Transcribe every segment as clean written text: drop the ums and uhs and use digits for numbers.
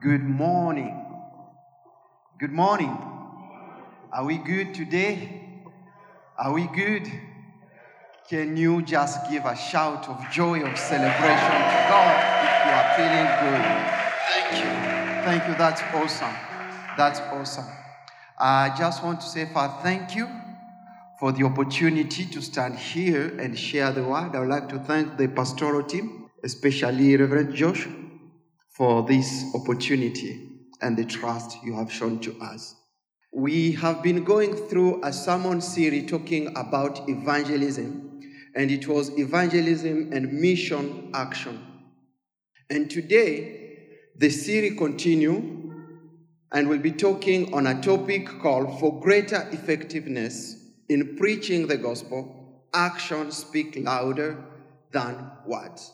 Good morning. Good morning. Are we good today? Are we good? Can you just give a shout of joy, of celebration to God if you are feeling good? Thank you. Thank you. That's awesome. That's awesome. I just want to say, Father, thank you for the opportunity to stand here and share the word. I would like to thank the pastoral team, especially Reverend Josh, for this opportunity and the trust you have shown to us. We have been going through a sermon series talking about evangelism, and it was evangelism and mission action. And today, the series continues, and we'll be talking on a topic called For Greater Effectiveness in Preaching the Gospel, Actions Speak Louder Than Words.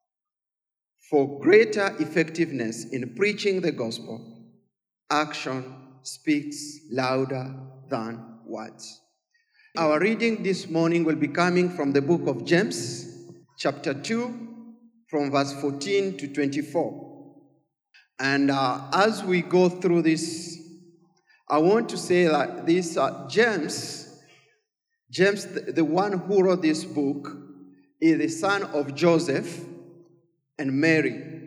For greater effectiveness in preaching the gospel, action speaks louder than words. Our reading this morning will be coming from the book of James, chapter 2, from verse 14 to 24. And as we go through this, I want to say that this James, the one who wrote this book, is the son of Joseph and Mary.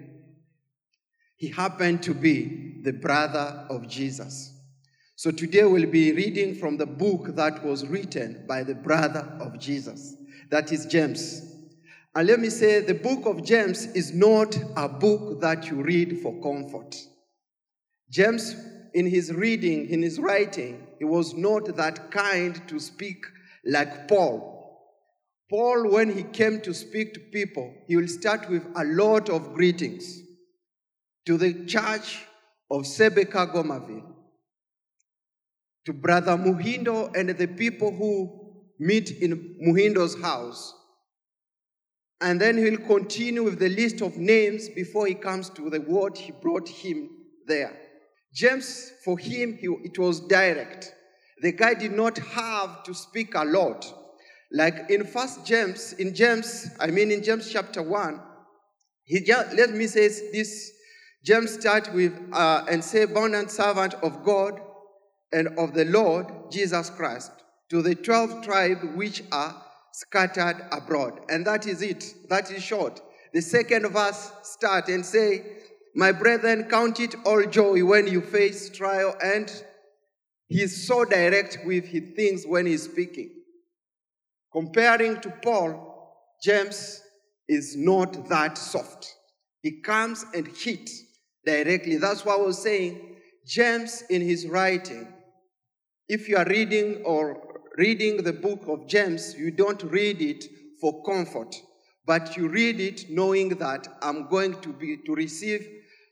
He happened to be the brother of Jesus. So today we'll be reading from the book that was written by the brother of Jesus. That is James. And let me say, the book of James is not a book that you read for comfort. James, in his reading, in his writing, he was not that kind to speak like Paul. Paul, when he came to speak to people, he will start with a lot of greetings to the church of Sebeka Gomaville, to Brother Muhindo and the people who meet in Muhindo's house. And then he'll continue with the list of names before he comes to the word he brought him there. James, for him, it was direct. The guy did not have to speak a lot. Like in James chapter 1, let me say this. James start with and say, "Bond and servant of God and of the Lord Jesus Christ, to the 12 tribes which are scattered abroad." And that is it. That is short. The second verse start and say, "My brethren, count it all joy when you face trial." And he's so direct with his things when he's speaking. Comparing to Paul, James is not that soft. He comes and hits directly. That's why I was saying, James in his writing, if you are reading the book of James, you don't read it for comfort, but you read it knowing that I'm going to receive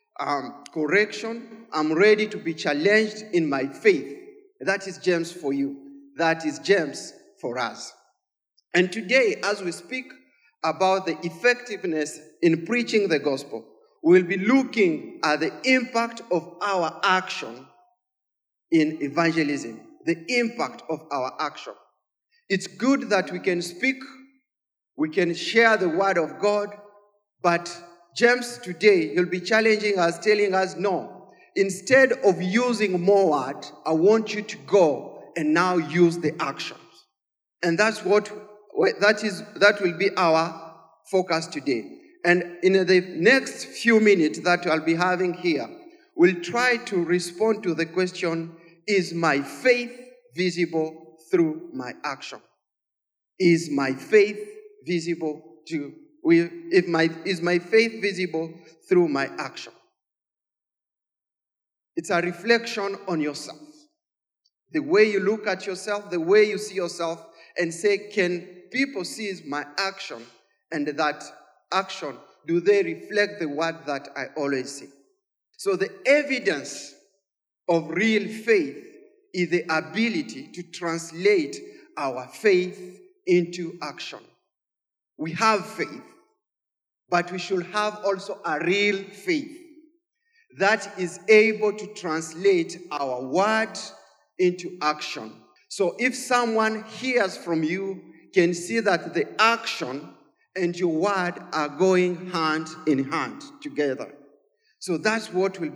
correction. I'm ready to be challenged in my faith. That is James for you. That is James for us. And today, as we speak about the effectiveness in preaching the gospel, we'll be looking at the impact of our action in evangelism. The impact of our action. It's good that we can speak, we can share the word of God, but James today, he'll be challenging us, telling us, no, instead of using more word, I want you to go and now use the actions. And that will be our focus today. And in the next few minutes that I'll be having here, we'll try to respond to the question, is my faith visible through my action? Is my faith visible is my faith visible through my action? It's a reflection on yourself. The way you look at yourself, the way you see yourself, and say, can people see my action? And that action, do they reflect the word that I always see? So the evidence of real faith is the ability to translate our faith into action. We have faith, but we should have also a real faith that is able to translate our word into action. So if someone hears from you, can see that the action and your word are going hand in hand together. So that's what we'll be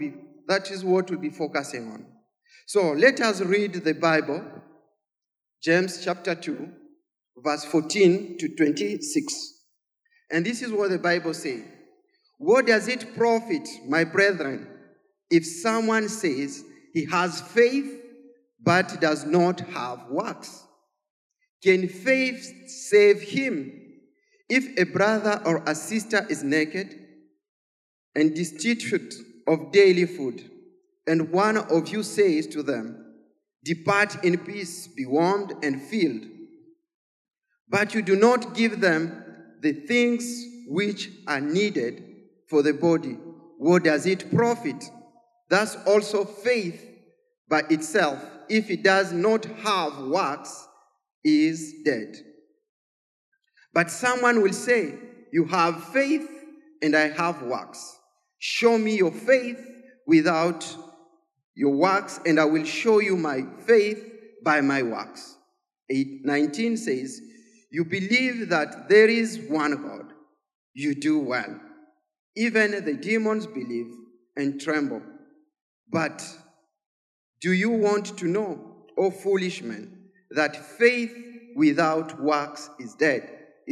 That is what we'll be focusing on. So let us read the Bible, James chapter 2, verse 14 to 26. And this is what the Bible says. What does it profit, my brethren, if someone says he has faith but does not have works? Can faith save him? If a brother or a sister is naked and destitute of daily food, and one of you says to them, "Depart in peace, be warmed and filled," but you do not give them the things which are needed for the body, what does it profit? Thus also faith by itself, if it does not have works, is dead. But someone will say, "You have faith and I have works. Show me your faith without your works, and I will show you my faith by my works." 19 says, "You believe that there is one God. You do well. Even the demons believe and tremble. But do you want to know, O foolish men, that faith without works is dead?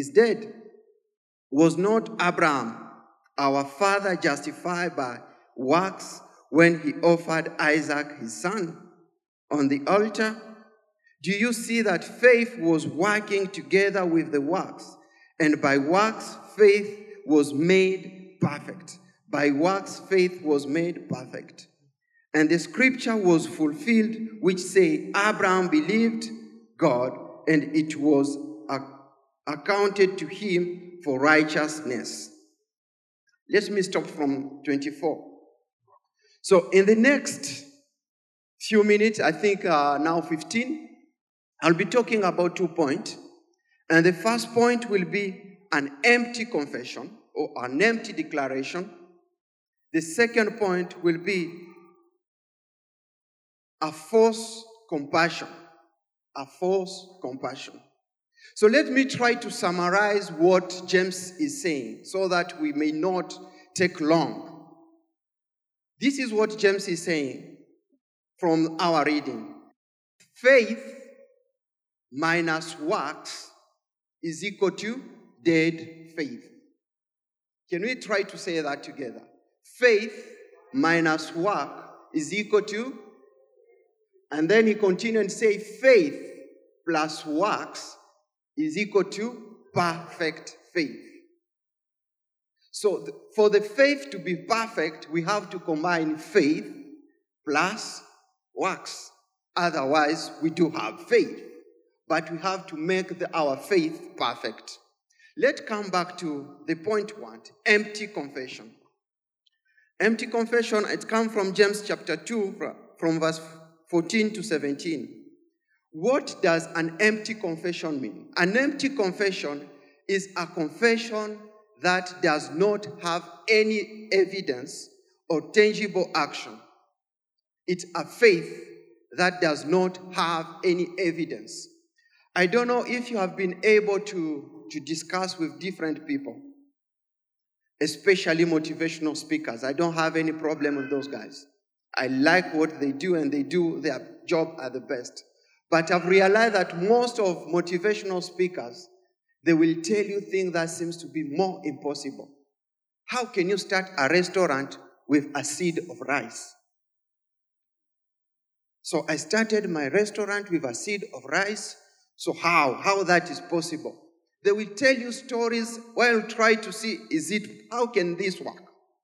Was not Abraham, our father, justified by works when he offered Isaac his son on the altar? Do you see that faith was working together with the works, and by works faith was made perfect? By works faith was made perfect. And the scripture was fulfilled, which say, Abraham believed God, and it was accounted to him for righteousness." Let me stop from 24. So in the next few minutes, I think now 15, I'll be talking about 2 points. And the first point will be an empty confession or an empty declaration. The second point will be a false compassion. A false compassion. So let me try to summarize what James is saying so that we may not take long. This is what James is saying from our reading. Faith minus works is equal to dead faith. Can we try to say that together? Faith minus work is equal to, and then he continued and say, faith plus works is equal to perfect faith. So for the faith to be perfect, we have to combine faith plus works. Otherwise, we do have faith, but we have to make our faith perfect. Let's come back to the point 1, empty confession. Empty confession, it comes from James chapter 2, from verse 14 to 17. What does an empty confession mean? An empty confession is a confession that does not have any evidence or tangible action. It's a faith that does not have any evidence. I don't know if you have been able to discuss with different people, especially motivational speakers. I don't have any problem with those guys. I like what they do, and they do their job at the best. But I've realized that most of motivational speakers, they will tell you things that seems to be more impossible. How can you start a restaurant with a seed of rice? So I started my restaurant with a seed of rice. So how that is possible? They will tell you stories while try to see, how can this work?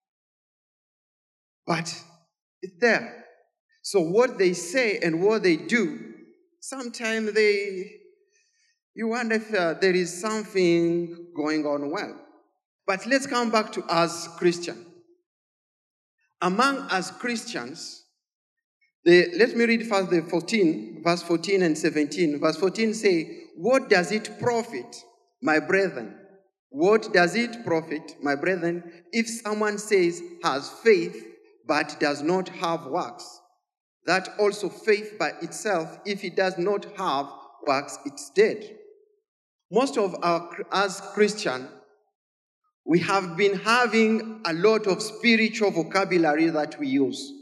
But it's there. So what they say and what they do, sometimes you wonder if there is something going on well. But let's come back to us Christians. Among us Christians, let me read first the 14, verse 14 and 17. Verse 14 say, what does it profit, my brethren? What does it profit, my brethren, if someone says has faith but does not have works? That also faith by itself, if it does not have works, it's dead. Most of us Christians, we have been having a lot of spiritual vocabulary that we use.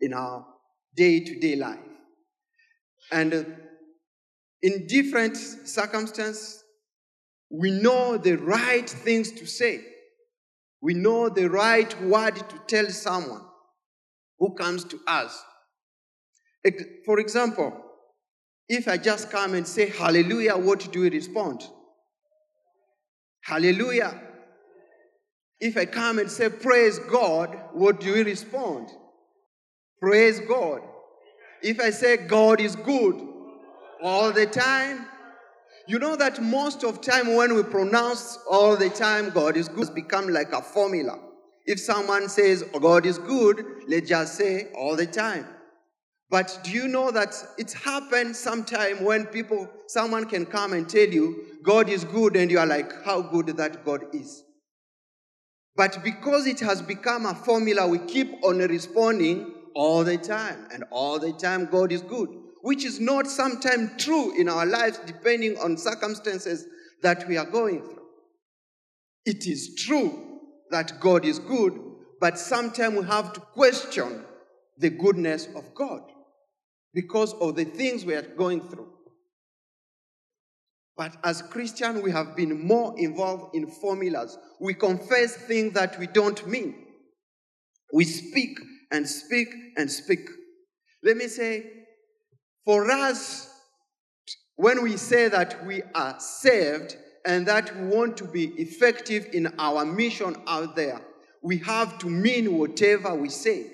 in our day-to-day life. And in different circumstances, we know the right things to say. We know the right word to tell someone who comes to us. For example, if I just come and say hallelujah, what do we respond? Hallelujah. If I come and say praise God, what do we respond? Praise God. If I say God is good all the time, you know that most of time when we pronounce all the time God is good, it's become like a formula. If someone says God is good, let's just say all the time. But do you know that it's happened sometime when someone can come and tell you God is good and you are like, how good that God is. But because it has become a formula, we keep on responding all the time. And all the time God is good. Which is not sometimes true in our lives depending on circumstances that we are going through. It is true that God is good, but sometimes we have to question the goodness of God because of the things we are going through. But as Christians, we have been more involved in formulas. We confess things that we don't mean. We speak and speak and speak. Let me say, for us, when we say that we are saved and that we want to be effective in our mission out there, we have to mean whatever we say.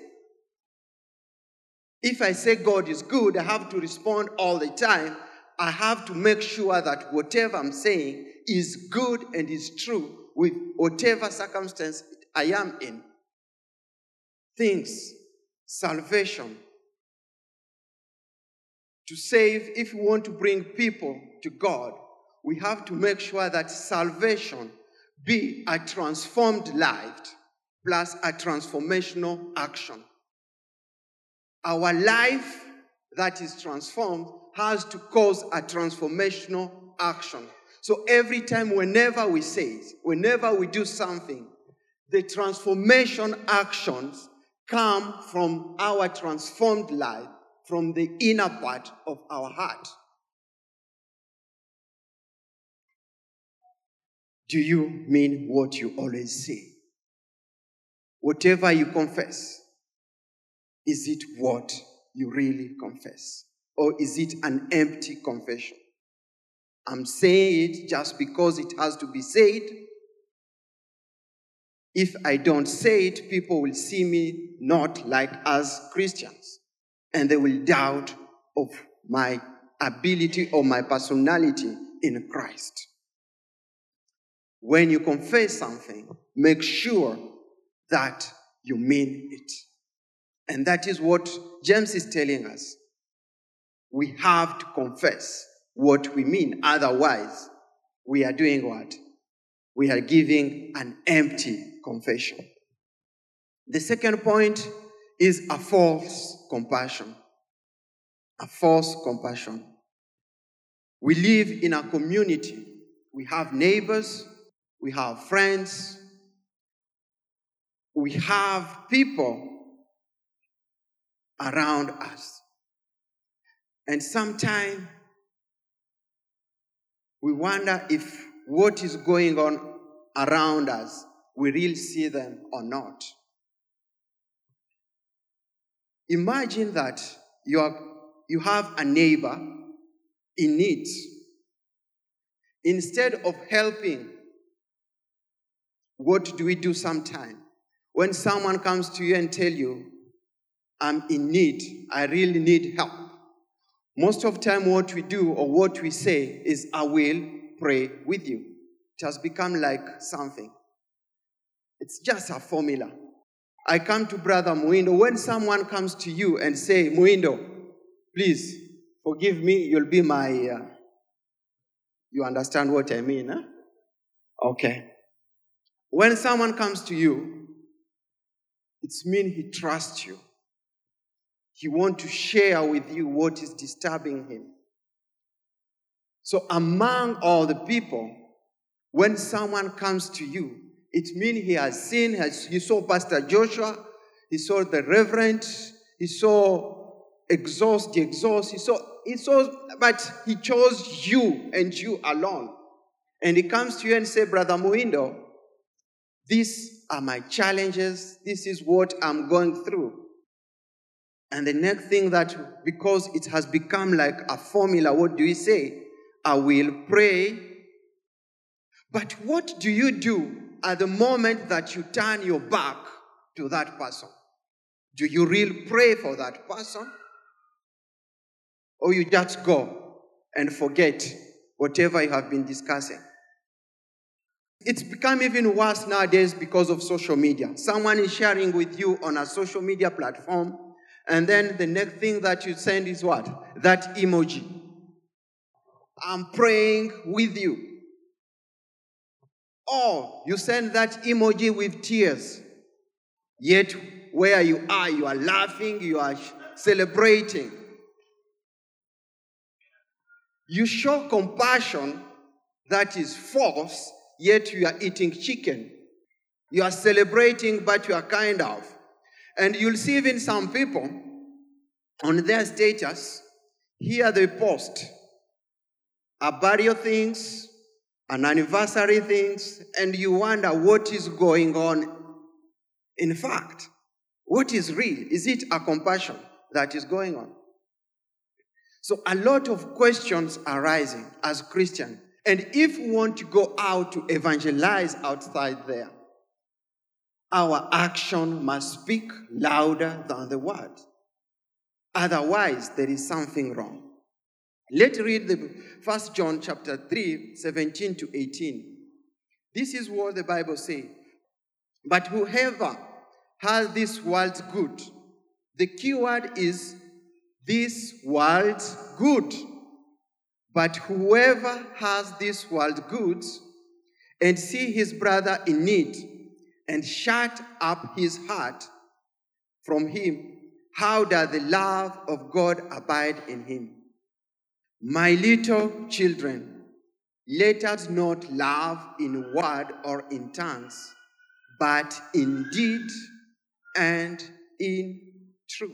If I say God is good, I have to respond all the time. I have to make sure that whatever I'm saying is good and is true with whatever circumstance I am in. Things, salvation. To save, if we want to bring people to God, we have to make sure that salvation be a transformed life plus a transformational action. Our life that is transformed has to cause a transformational action. So every time, whenever we say it, whenever we do something, the transformation actions come from our transformed life, from the inner part of our heart. Do you mean what you always say? Whatever you confess, is it what you really confess? Or is it an empty confession? I'm saying it just because it has to be said. If I don't say it, people will see me not like us Christians. And they will doubt of my ability or my personality in Christ. When you confess something, make sure that you mean it. And that is what James is telling us. We have to confess what we mean. Otherwise, we are doing what? We are giving an empty confession. The second point is a false compassion. A false compassion. We live in a community. We have neighbors. We have friends. We have people around us. And sometimes we wonder if what is going on around us, we really see them or not. Imagine that you have a neighbor in need. Instead of helping, what do we do sometimes? When someone comes to you and tell you, I'm in need, I really need help. Most of the time what we do or what we say is, I will pray with you. It has become like something. It's just a formula. I come to Brother Muindo. When someone comes to you and say, Muindo, please forgive me, you'll be my, you understand what I mean, huh? Okay. When someone comes to you, it means he trusts you. He wants to share with you what is disturbing him. So among all the people, when someone comes to you, it means he has seen, you saw Pastor Joshua, he saw the Reverend, He saw exhaust, but he chose you and you alone. And he comes to you and says, Brother Muindo, these are my challenges. This is what I'm going through. And the next thing that, because it has become like a formula, what do you say? I will pray. But what do you do at the moment that you turn your back to that person? Do you really pray for that person? Or you just go and forget whatever you have been discussing? It's become even worse nowadays because of social media. Someone is sharing with you on a social media platform, and then the next thing that you send is what? That emoji. I'm praying with you. Or you send that emoji with tears. Yet where you are laughing, you are celebrating. You show compassion that is false, yet you are eating chicken. You are celebrating, but you are kind of. And you'll see even some people on their status, here they post a burial things, an anniversary things, and you wonder what is going on. In fact, what is real? Is it a compassion that is going on? So a lot of questions are rising as Christians. And if we want to go out to evangelize outside there, our action must speak louder than the word. Otherwise, there is something wrong. Let's read the 1 John chapter 3, 17 to 18. This is what the Bible says. But whoever has this world's good, the key word is this world's good. But whoever has this world's goods and see his brother in need and shut up his heart from him, how does the love of God abide in him? My little children, let us not love in word or in tongues, but in deed and in truth.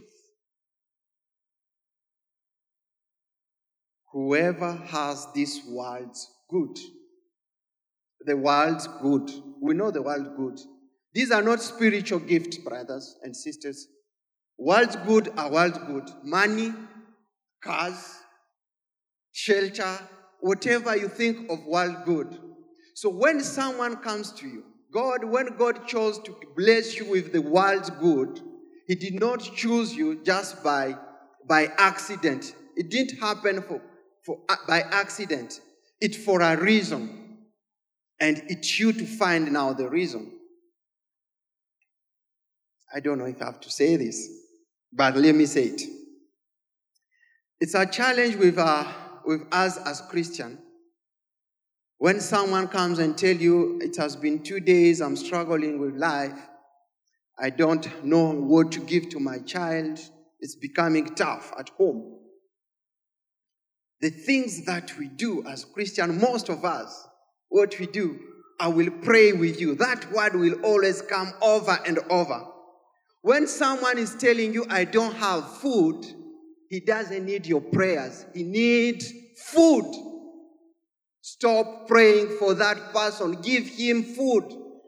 Whoever has this world's good, the world's good, we know the world's good. These are not spiritual gifts, brothers and sisters. World's good are world's good. Money, cars, shelter, whatever you think of world good. So when someone comes to you, when God chose to bless you with the world's good, he did not choose you just by accident. It didn't happen by accident. It's for a reason. And it's you to find now the reason. I don't know if I have to say this, but let me say it. It's a challenge with us as Christians. When someone comes and tells you, it has been 2 days, I'm struggling with life, I don't know what to give to my child, it's becoming tough at home. The things that we do as Christians, most of us, what we do, I will pray with you. That word will always come over and over. When someone is telling you, I don't have food, he doesn't need your prayers. He needs food. Stop praying for that person. Give him food.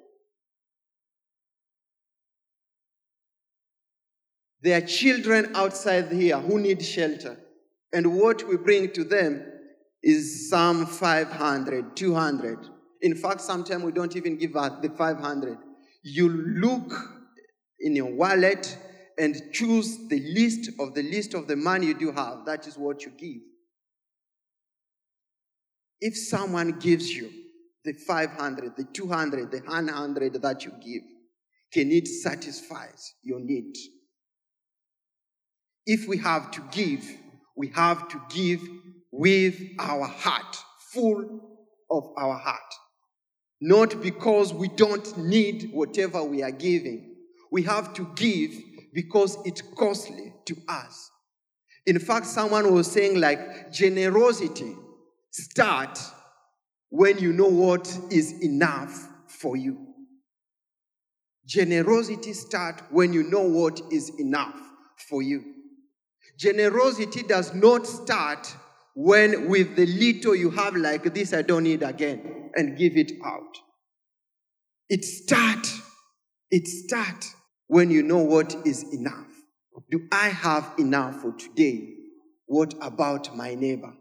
There are children outside here who need shelter. And what we bring to them is some 500, 200. In fact, sometimes we don't even give out the 500. You look in your wallet and choose the list of the money you do have. That is what you give. If someone gives you the 500, the 200, the 100 that you give, can it satisfy your need? If we have to give, we have to give with our heart, full of our heart. Not because we don't need whatever we are giving. We have to give because it's costly to us. In fact, someone was saying like generosity starts when you know what is enough for you. Generosity starts when you know what is enough for you. Generosity does not start when with the little you have, like this I don't need again, and give it out. It starts when you know what is enough. Do I have enough for today? What about my neighbor?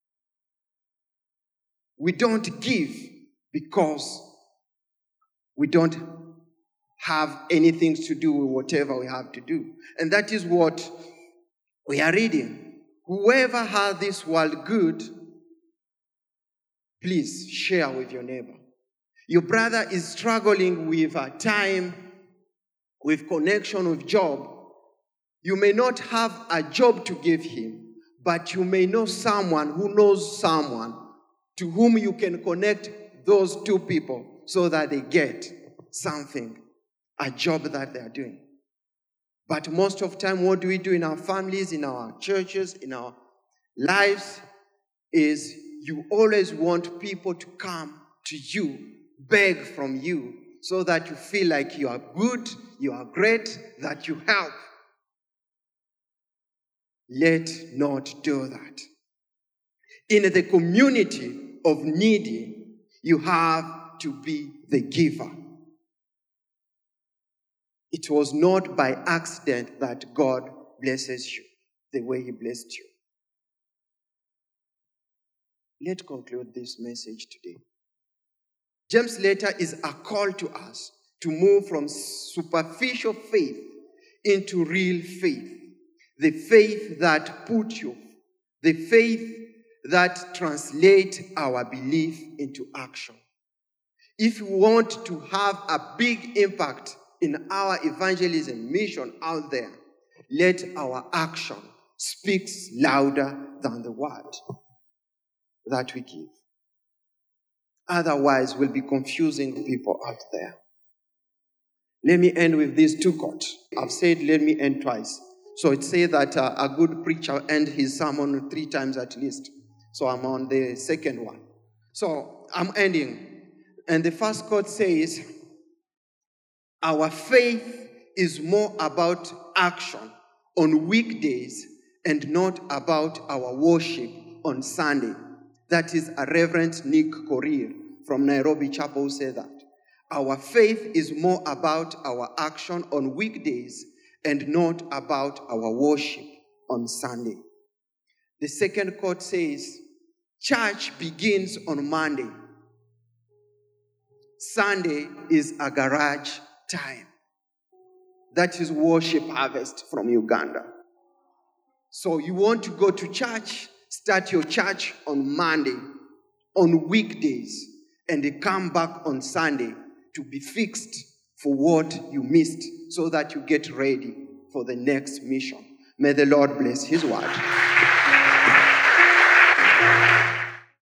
We don't give because we don't have anything to do with whatever we have to do. And that is what we are reading. Whoever has this world good, please share with your neighbor. Your brother is struggling with a time, with connection, with job. You may not have a job to give him, but you may know someone who knows someone to whom you can connect those two people so that they get something, a job that they are doing. But most of the time, what do we do in our families, in our churches, in our lives, is you always want people to come to you, beg from you, so that you feel like you are good, you are great, that you help. Let not do that. In the community of needy, you have to be the giver. It was not by accident that God blesses you the way He blessed you. Let's conclude this message today. James' letter is a call to us to move from superficial faith into real faith. The faith that puts you, the faith that translates our belief into action. If we want to have a big impact in our evangelism mission out there, let our action speak louder than the word that we give. Otherwise, we'll be confusing people out there. Let me end with these two quotes. I've said let me end twice. So it says that a good preacher ends his sermon 3 times at least. So I'm on the second one. So I'm ending. And the first quote says, our faith is more about action on weekdays and not about our worship on Sunday. That is a Reverend Nick Korir from Nairobi Chapel who said that. Our faith is more about our action on weekdays and not about our worship on Sunday. The second quote says, church begins on Monday. Sunday is a garage time. That is worship harvest from Uganda. So you want to go to church, start your church on Monday, on weekdays, and then come back on Sunday to be fixed for what you missed so that you get ready for the next mission. May the Lord bless His word.